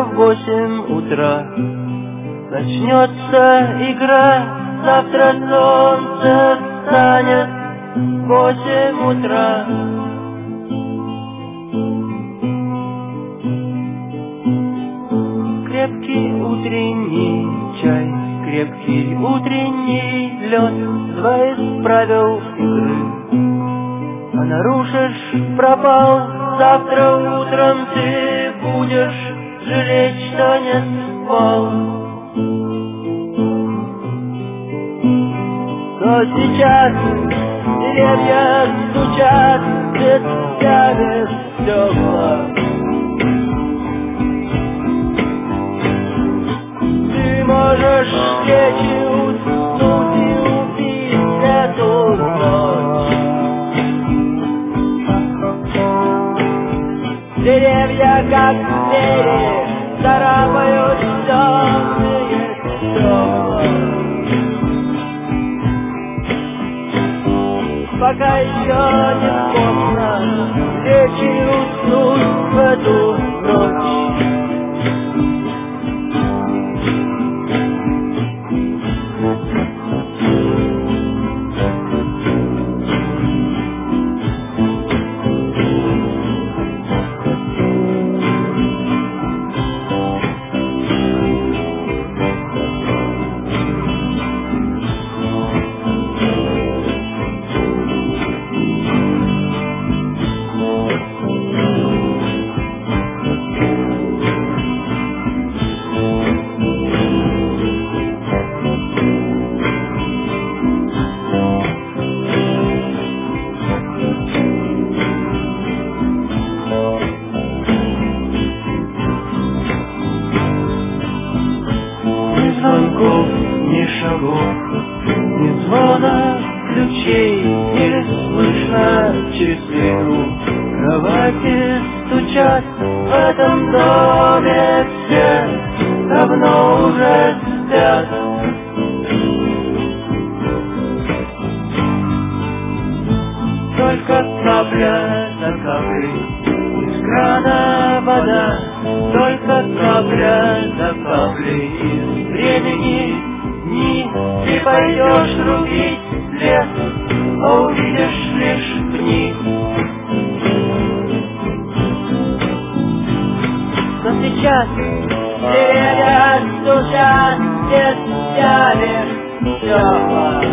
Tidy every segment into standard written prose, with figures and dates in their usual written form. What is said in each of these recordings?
завтра в 8 утра начнется игра, завтра солнце встанет в 8 утра. Крепкий утренний чай, крепкий утренний лед, два из правил игры. А нарушишь, пропал, завтра утром ты будешь жалеть, что не спал. Но сейчас деревья стучат, без тебя стекла. Ты можешь лечь и уснуть и убить эту ночь. Деревья, как звери, царапают темные стекла. Пока еще не поздно лечь и уснуть в эту ночь. Ни шагов, ни звона ключей, не слышно часы кровати стучат. В этом доме все давно уже спят. Только капля за каплей из крана вода, только капля за каплей из времени. Ты пойдешь рубить лес, а увидишь лишь пни. Но сейчас деревья стучат, без тебя лишь стекла.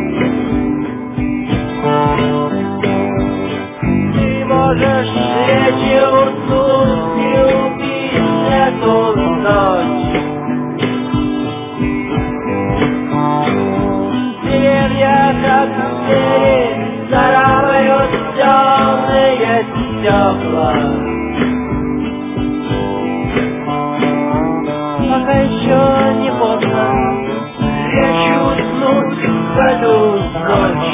Ты можешь лечь и уснуть и убить эту ночь. Деревья, как звери, царапают темные стекла. Пока еще не поздно лечь и уснуть в эту ночь.